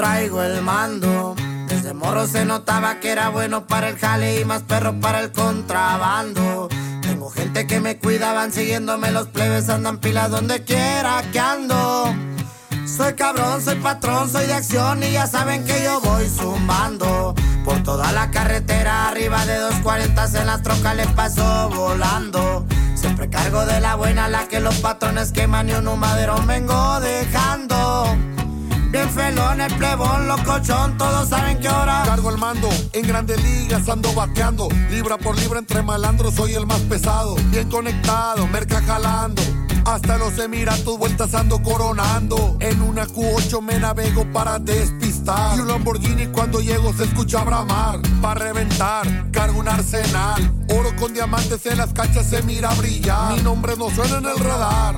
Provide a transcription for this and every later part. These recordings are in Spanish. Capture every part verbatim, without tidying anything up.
Traigo el mando. Desde morro se notaba que era bueno para el jale y más perro para el contrabando. Tengo gente que me cuida, van siguiéndome los plebes, andan pilas donde quiera que ando. Soy cabrón, soy patrón, soy de acción y ya saben que yo voy zumbando. Por toda la carretera, arriba de dos cuarenta en la troca le paso volando. Siempre cargo de la buena, la que los patrones queman y un humadero vengo dejando. Bien felón, el plebón, locochón, todos saben que hora. Cargo el mando, en grandes ligas ando bateando. Libra por libra entre malandros soy el más pesado. Bien conectado, merca jalando. Hasta los Emiratos vueltas ando coronando. En una Q ocho me navego para despistar. Y un Lamborghini cuando llego se escucha bramar. Pa' reventar, cargo un arsenal. Oro con diamantes en las canchas se mira brillar. Mi nombre no suena en el radar.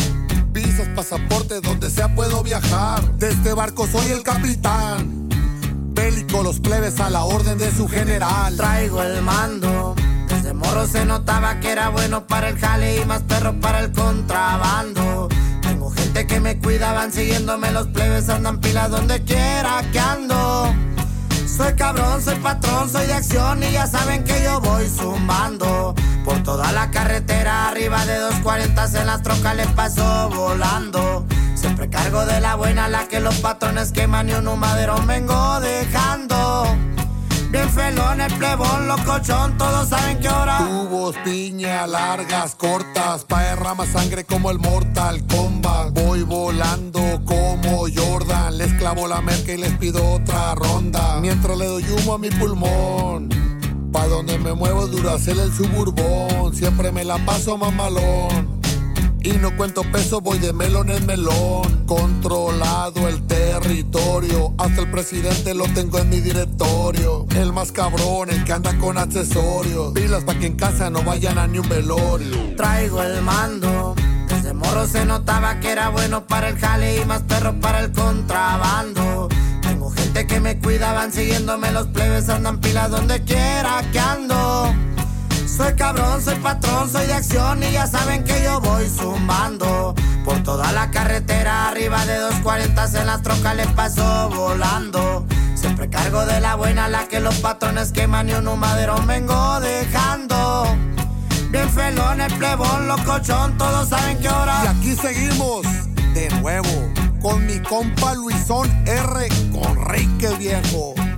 Visas, pasaporte, donde sea puedo viajar. De este barco soy el capitán. Bélico, los plebes a la orden de su general. Traigo el mando. Desde morro se notaba que era bueno para el jale y más perro para el contrabando. Tengo gente que me cuida, van siguiéndome los plebes, andan pilas donde quiera que ando. Soy cabrón, soy patrón, soy de acción y ya saben que yo voy zumbando. Por toda la carretera, arriba de dos cuarenta en la troca le paso volando. Siempre cargo de la buena, la que los patrones queman y un humadero vengo dejando. Bien felón, el plebón, locochón, todos saben que hora. Tubos, piña, largas, cortas, pa' derrama sangre como el Mortal Kombat. Voy volando como Jordan, les clavo la merca y les pido otra ronda. Mientras le doy humo a mi pulmón, pa' donde me muevo Duracell el Suburbón. Siempre me la paso mamalón. Y no cuento peso, voy de melón en melón. Controlado el territorio, hasta el presidente lo tengo en mi directorio. El más cabrón, el que anda con accesorios. Pilas pa' que en casa no vayan a ni un velorio. Traigo el mando. Desde morro se notaba que era bueno para el jale y más perro para el contrabando. Tengo gente que me cuida, van siguiéndome los plebes, andan pilas donde quiera que ando. Soy cabrón, soy patrón, soy de acción y ya saben que yo voy zumbando. Por toda la carretera, arriba de dos cuarenta en la troca le paso volando. Siempre cargo de la buena, la que los patrones queman y un humadero vengo dejando. Bien felón, el plebón, locochón, todos saben que hora. Y aquí seguimos, de nuevo, con mi compa Luisón R. Conrique viejo.